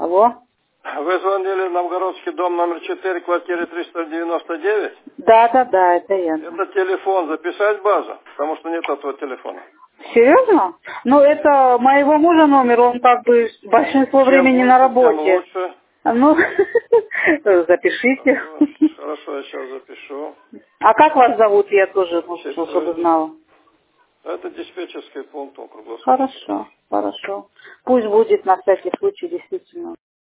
Алло. Вы звонили в Новгородский дом номер 4, квартира 399? Да, это я. Это телефон, записать базу, потому что нет этого телефона. Серьезно? Ну, это моего мужа номер, он как бы большинство времени на работе. Тем лучше. Ну, запишите. Хорошо, я сейчас запишу. А как вас зовут? Я тоже, чтобы знала. Это диспетчерский пункт, он круглосуточный. Хорошо. Пусть будет на всякий случай, действительно.